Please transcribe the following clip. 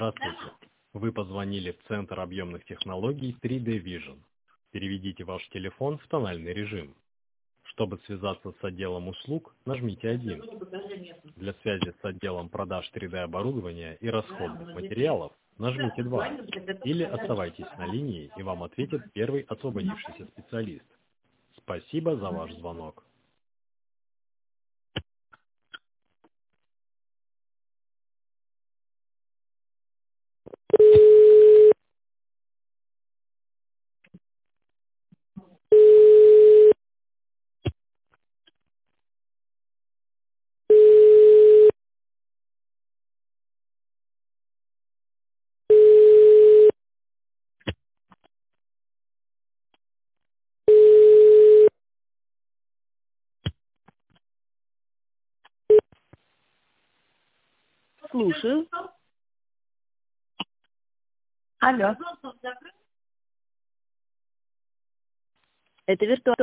Здравствуйте. Вы позвонили в Центр объемных технологий 3D Vision. Переведите ваш телефон в тональный режим. Чтобы связаться с отделом услуг, нажмите 1. Для связи с отделом продаж 3D оборудования и расходных материалов нажмите 2. Или оставайтесь на линии, и вам ответит первый освободившийся специалист. Спасибо за ваш звонок. Слушаю. Алло. Это виртуальный